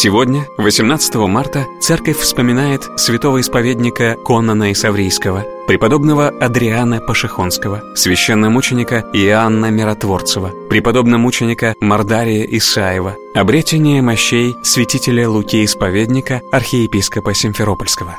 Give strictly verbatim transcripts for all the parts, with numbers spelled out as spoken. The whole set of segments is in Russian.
Сегодня, восемнадцатого марта, церковь вспоминает святого исповедника Конана Исаврийского, преподобного Адриана Пашихонского, священномученика Иоанна Миротворцева, преподобномученика Мордария Исаева, обретение мощей святителя Луки Исповедника, архиепископа Симферопольского.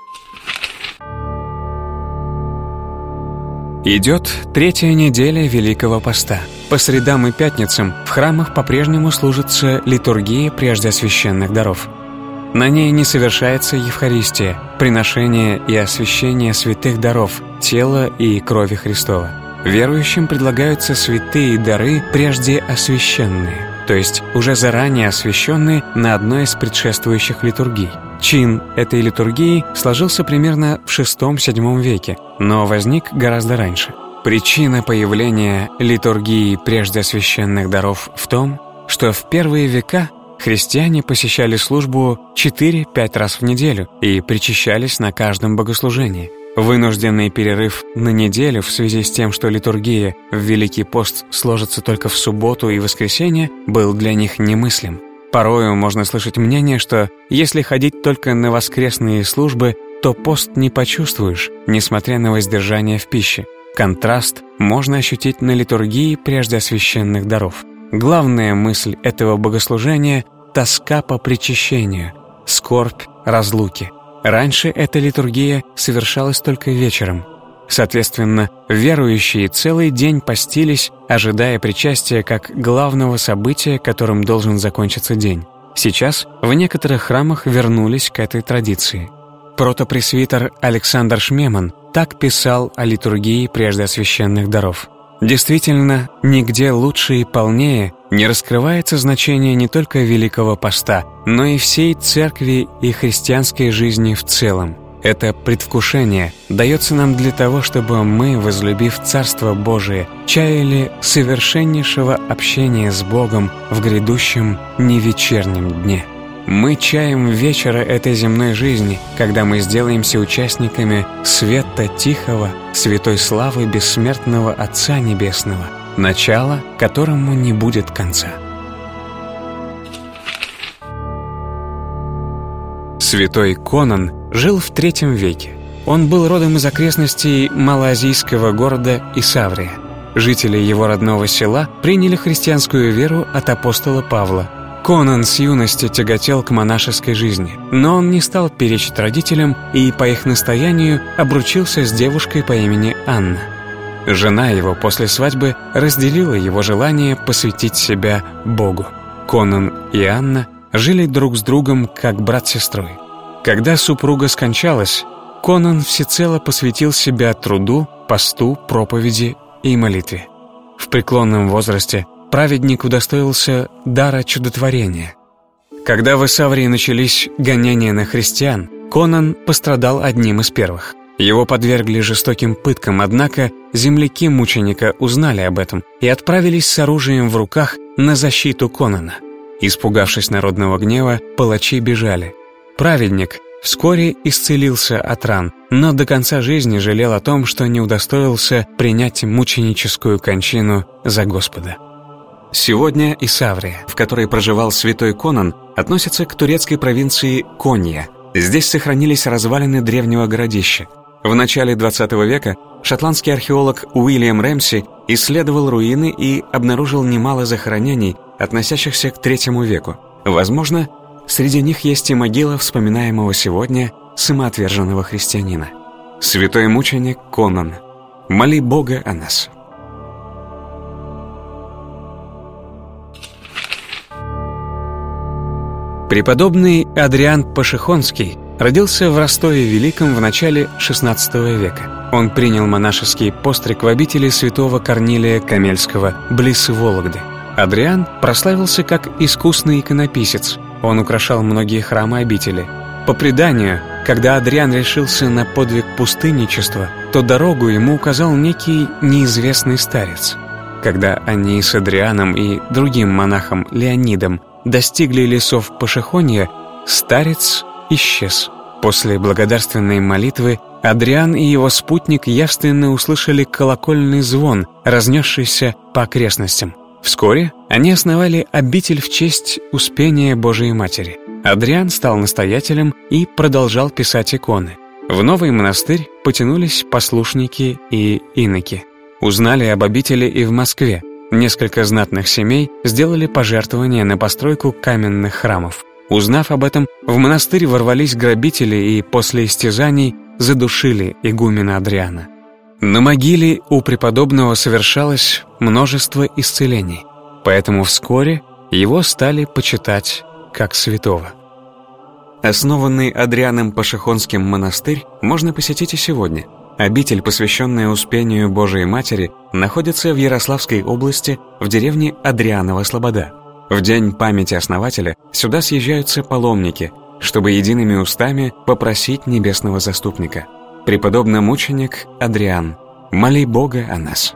Идет третья неделя Великого Поста. По средам и пятницам в храмах по-прежнему служится литургия прежде священных даров. На ней не совершается Евхаристия, приношение и освящение святых даров, тела и крови Христова. Верующим предлагаются святые дары, прежде освященные, то есть уже заранее освященные на одной из предшествующих литургий. Чин этой литургии сложился примерно в шестом-седьмом веке, но возник гораздо раньше. Причина появления литургии прежде священных даров в том, что в первые века христиане посещали службу четыре-пять раз в неделю и причащались на каждом богослужении. Вынужденный перерыв на неделю в связи с тем, что литургия в Великий пост сложится только в субботу и воскресенье, был для них немыслим. Порою можно слышать мнение, что если ходить только на воскресные службы, то пост не почувствуешь, несмотря на воздержание в пище. Контраст можно ощутить на литургии прежде священных даров. Главная мысль этого богослужения — тоска по причащению, скорбь разлуки. Раньше эта литургия совершалась только вечером. Соответственно, верующие целый день постились, ожидая причастия как главного события, которым должен закончиться день. Сейчас в некоторых храмах вернулись к этой традиции. Протопресвитер Александр Шмеман так писал о литургии прежде священных даров. Действительно, нигде лучше и полнее не раскрывается значение не только Великого Поста, но и всей церкви и христианской жизни в целом. Это предвкушение дается нам для того, чтобы мы, возлюбив Царство Божие, чаяли совершеннейшего общения с Богом в грядущем невечернем дне. Мы чаем вечера этой земной жизни, когда мы сделаемся участниками света тихого, святой славы бессмертного Отца Небесного, начала которому не будет конца. Святой Конан жил в третьем веке. Он был родом из окрестностей малоазийского города Исаврия. Жители его родного села приняли христианскую веру от апостола Павла. Конан с юности тяготел к монашеской жизни, но он не стал перечить родителям и по их настоянию обручился с девушкой по имени Анна. Жена его после свадьбы разделила его желание посвятить себя Богу. Конан и Анна жили друг с другом как брат с сестрой. Когда супруга скончалась, Конан всецело посвятил себя труду, посту, проповеди и молитве. В преклонном возрасте праведник удостоился дара чудотворения. Когда в Исаврии начались гонения на христиан, Конан пострадал одним из первых. Его подвергли жестоким пыткам, однако земляки мученика узнали об этом и отправились с оружием в руках на защиту Конана. Испугавшись народного гнева, палачи бежали. Праведник вскоре исцелился от ран, но до конца жизни жалел о том, что не удостоился принять мученическую кончину за Господа. Сегодня Исаврия, в которой проживал святой Конан, относится к турецкой провинции Конья. Здесь сохранились развалины древнего городища. В начале двадцатого века шотландский археолог Уильям Рэмси исследовал руины и обнаружил немало захоронений, относящихся к третьему веку. Возможно, среди них есть и могила вспоминаемого сегодня самоотверженного христианина. Святой мученик Конан, моли Бога о нас. Преподобный Адриан Пашихонский родился в Ростове-Великом в начале шестнадцатого века. Он принял монашеский постриг в обители святого Корнилия Камельского, близ Вологды. Адриан прославился как искусный иконописец. Он украшал многие храмы обители. По преданию, когда Адриан решился на подвиг пустынничества, то дорогу ему указал некий неизвестный старец. Когда они с Адрианом и другим монахом Леонидом достигли лесов Пашихонья, старец исчез. После благодарственной молитвы Адриан и его спутник явственно услышали колокольный звон, разнесшийся по окрестностям. Вскоре они основали обитель в честь Успения Божией Матери. Адриан стал настоятелем и продолжал писать иконы. В новый монастырь потянулись послушники и иноки. Узнали об обители и в Москве. Несколько знатных семей сделали пожертвования на постройку каменных храмов. Узнав об этом, в монастырь ворвались грабители и после истязаний задушили игумена Адриана. На могиле у преподобного совершалось множество исцелений, поэтому вскоре его стали почитать как святого. Основанный Адрианом Пашихонским монастырь можно посетить и сегодня. Обитель, посвященная Успению Божией Матери, находится в Ярославской области в деревне Адрианова Слобода. В день памяти основателя сюда съезжаются паломники, чтобы едиными устами попросить небесного заступника. Преподобно-мученик Адриан, моли Бога о нас.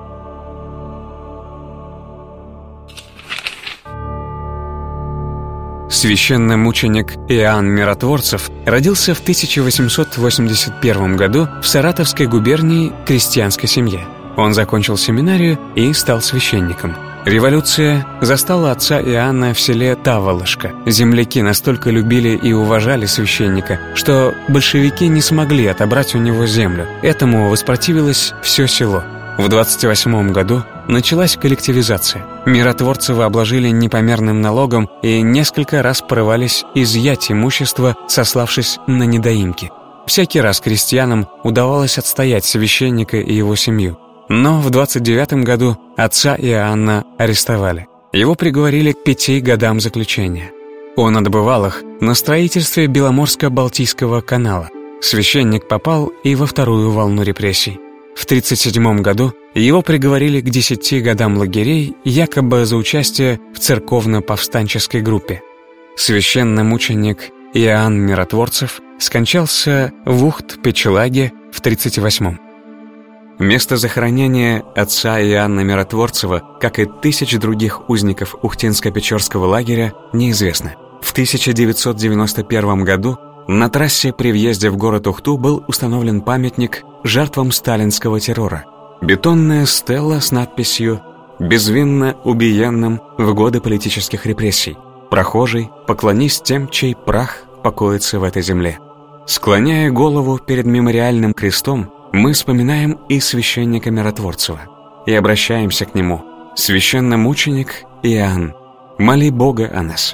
Священномученик Иоанн Миротворцев родился в тысяча восемьсот восемьдесят первом году в Саратовской губернии крестьянской семье. Он закончил семинарию и стал священником. Революция застала отца Иоанна в селе Таволошко. Земляки настолько любили и уважали священника, что большевики не смогли отобрать у него землю. Этому воспротивилось все село. В двадцать восьмом году началась коллективизация. Миротворцева обложили непомерным налогом и несколько раз порывались изъять имущество, сославшись на недоимки. Всякий раз крестьянам удавалось отстоять священника и его семью. Но в двадцать девятом году отца Иоанна арестовали. Его приговорили к пяти годам заключения. Он отбывал их на строительстве Беломорско-Балтийского канала. Священник попал и во вторую волну репрессий. В тридцать седьмом году его приговорили к десяти годам лагерей, якобы за участие в церковно-повстанческой группе. Священномученик Иоанн Миротворцев скончался в Ухт-Печелаге в тридцать восьмом. Место захоронения отца Иоанна Миротворцева, как и тысяч других узников Ухтинско-Печорского лагеря, неизвестно. В тысяча девятьсот девяносто первом году на трассе при въезде в город Ухту был установлен памятник жертвам сталинского террора. Бетонная стела с надписью «Безвинно убиенным в годы политических репрессий. Прохожий, поклонись тем, чей прах покоится в этой земле». Склоняя голову перед мемориальным крестом, мы вспоминаем и священника Миротворцева и обращаемся к нему: «Священномученик Иоанн, моли Бога о нас».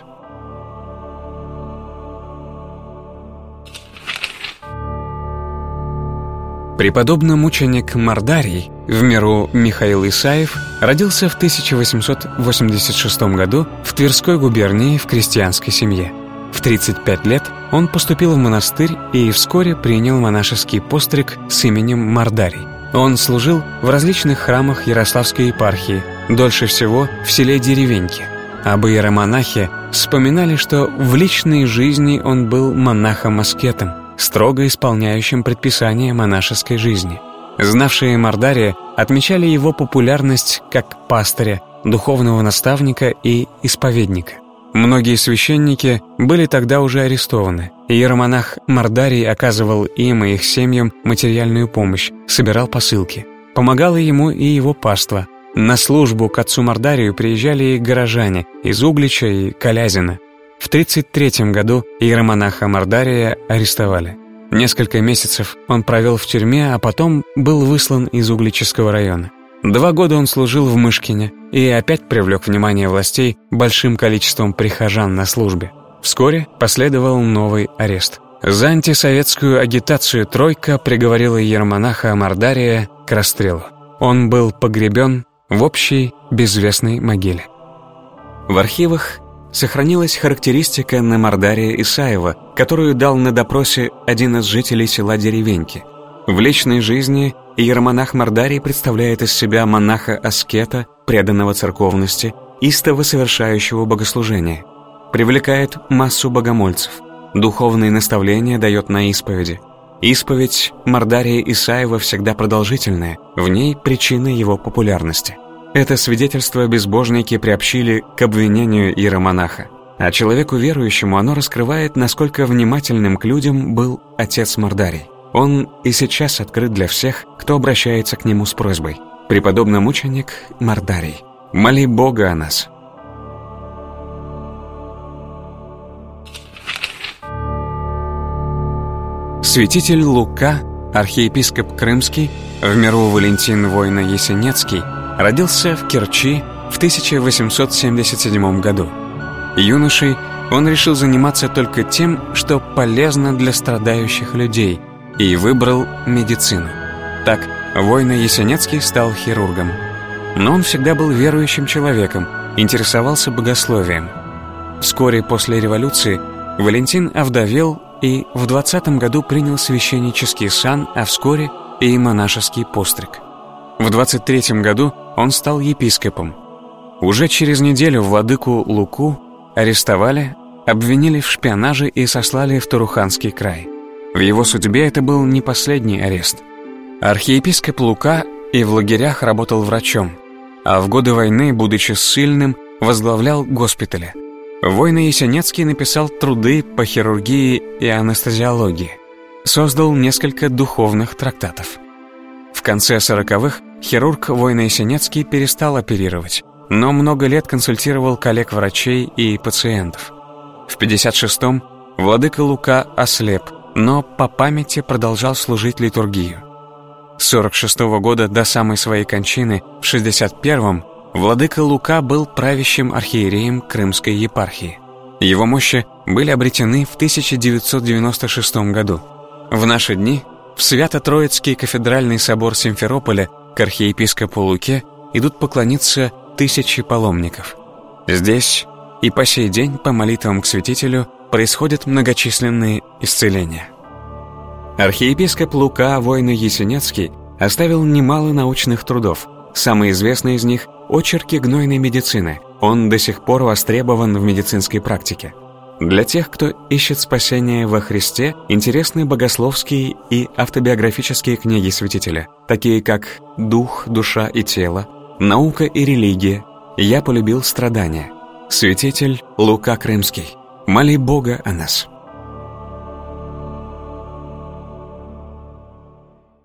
Преподобно-мученик Мордарий, в меру Михаил Исаев, родился в тысяча восемьсот восемьдесят шестом году в Тверской губернии в крестьянской семье. В тридцать пять лет он поступил в монастырь и вскоре принял монашеский постриг с именем Мордарий. Он служил в различных храмах Ярославской епархии, дольше всего в селе Деревеньки. Об иеромонахе вспоминали, что в личной жизни он был монахом-аскетом, строго исполняющим предписания монашеской жизни. Знавшие Мордария отмечали его популярность как пастыря, духовного наставника и исповедника. Многие священники были тогда уже арестованы. Иеромонах Мордарий оказывал им и их семьям материальную помощь, собирал посылки. Помогало ему и его паства. На службу к отцу Мордарию приезжали и горожане из Углича и Колязина. В тридцать третьем году иеромонаха Мордария арестовали. Несколько месяцев он провел в тюрьме, а потом был выслан из Угличского района. Два года он служил в Мышкине и опять привлек внимание властей большим количеством прихожан на службе. Вскоре последовал новый арест. За антисоветскую агитацию тройка приговорила иеромонаха Мордария к расстрелу. Он был погребен в общей безвестной могиле. В архивах сохранилась характеристика на Мордария Исаева, которую дал на допросе один из жителей села Деревеньки. В личной жизни иеромонах Мордарий представляет из себя монаха-аскета, преданного церковности, истово совершающего богослужение. Привлекает массу богомольцев. Духовные наставления дает на исповеди. Исповедь Мордария Исаева всегда продолжительная, в ней причина его популярности. Это свидетельство безбожники приобщили к обвинению иеромонаха, а человеку верующему оно раскрывает, насколько внимательным к людям был отец Мордарий. Он и сейчас открыт для всех, кто обращается к нему с просьбой. Преподобно-мученик Мордарий, моли Бога о нас. Святитель Лука, архиепископ Крымский, в миру Валентин Войно-Ясенецкий, родился в Керчи в тысяча восемьсот семьдесят седьмом году. Юношей он решил заниматься только тем, что полезно для страдающих людей, и выбрал медицину. Так Войно-Ясенецкий стал хирургом. Но он всегда был верующим человеком, интересовался богословием. Вскоре после революции Валентин овдовел и в двадцатом году принял священнический сан, а вскоре и монашеский постриг. В двадцать третьем году он стал епископом. Уже через неделю владыку Луку арестовали, обвинили в шпионаже и сослали в Туруханский край. В его судьбе это был не последний арест. Архиепископ Лука и в лагерях работал врачом, а в годы войны, будучи ссыльным, возглавлял госпитали. Войно-Ясенецкий написал труды по хирургии и анестезиологии. Создал несколько духовных трактатов. В конце сороковых хирург Войно-Ясенецкий перестал оперировать, но много лет консультировал коллег-врачей и пациентов. В пятьдесят шестом владыка Лука ослеп, но по памяти продолжал служить литургию. С сорок шестого года до самой своей кончины в шестьдесят первом владыка Лука был правящим архиереем Крымской епархии. Его мощи были обретены в тысяча девятьсот девяносто шестом году. В наши дни в Свято-Троицкий кафедральный собор Симферополя к архиепископу Луке идут поклониться тысячи паломников. Здесь и по сей день по молитвам к святителю происходят многочисленные исцеления. Архиепископ Лука Войно-Ясенецкий оставил немало научных трудов. Самый известный из них – «Очерки гнойной медицины». Он до сих пор востребован в медицинской практике. Для тех, кто ищет спасение во Христе, интересны богословские и автобиографические книги святителя, такие как «Дух, душа и тело», «Наука и религия», «Я полюбил страдания», «Святитель Лука Крымский». Моли Бога о нас.